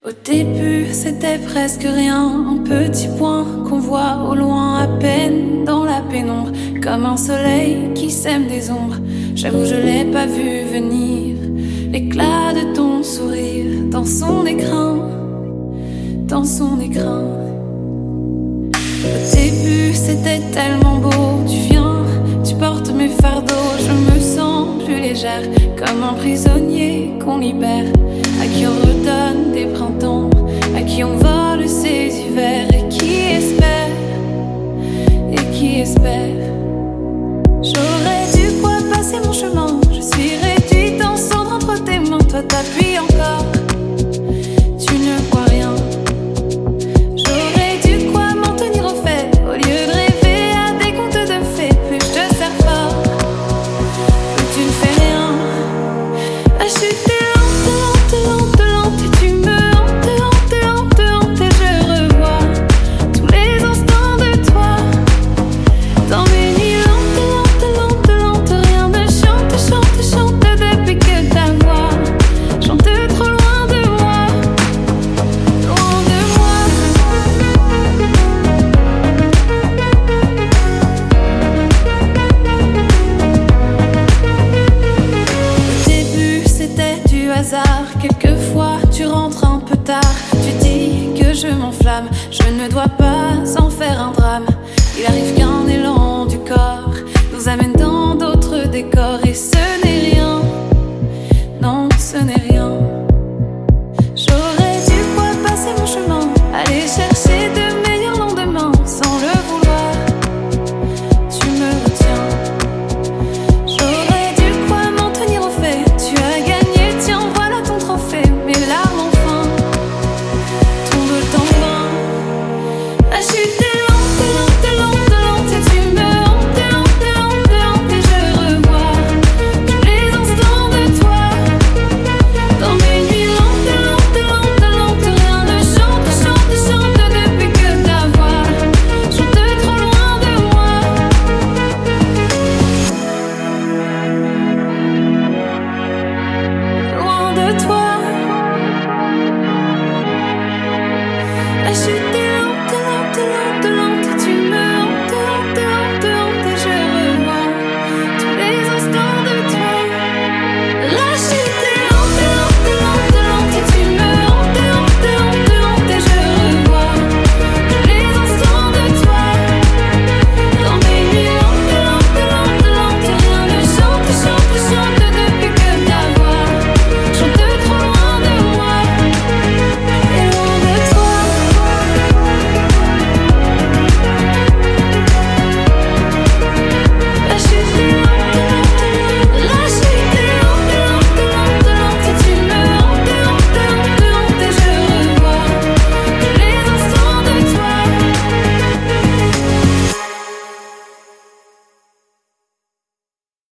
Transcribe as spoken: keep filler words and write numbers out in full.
Au début, c'était presque rien, un petit point qu'on voit au loin à peine dans la pénombre, comme un soleil qui sème des ombres. J'avoue, je l'ai pas vu venir, l'éclat de ton sourire dans son écrin, dans son écrin. Au début, c'était tellement beau, tu viens, tu portes mes fardeaux, je me sens plus légère, comme un prisonnier qu'on libère, à qui on redonne des printemps, à qui on vole ses hivers, et qui espère, et qui espère. J'aurais dû quoi passer mon chemin, je suis réduite en cendres entre tes mains, toi t'appuies encore, tu ne vois rien. J'aurais dû quoi m'en tenir au fait, au lieu de rêver à des contes de fées, plus je te serre fort, plus tu ne fais rien. La chute est lente, lente, lente, lente, et tu me hantes, hantes, hantes, hantes, et je revois tous les instants de toi dans mes nuits lentes, lentes, lentes, lentes. Rien ne chante, chante, chante depuis que ta voix chante trop loin de moi, loin de moi. Au début, c'était du hasard. Quelquefois, tu rentres un peu tard. Tu dis que je m'enflamme. Je ne dois pas en faire un drame. Il arrive qu'un élan du corps nous amène dans d'autres décors. Et ce n'est rien. Non, ce n'est rien. J'aurais dû quoi passer mon chemin, aller chercher de meilleurs lendemains sans le vouloir. Tu me retiens. J'aurais dû quoi m'en tenir au fait. Tu as gagné, tiens, voilà ton trophée. Mes larmes enfin tombent en vain. La chute est lente, lente, lente, lente, et tu me hantes, hantes, hantes, hantes, et je revois tous les instants de toi dans mes nuits lentes, lentes, lentes, lentes. Rien ne chante, chante, chante depuis que ta voix chante trop loin de moi, loin de toi. La chute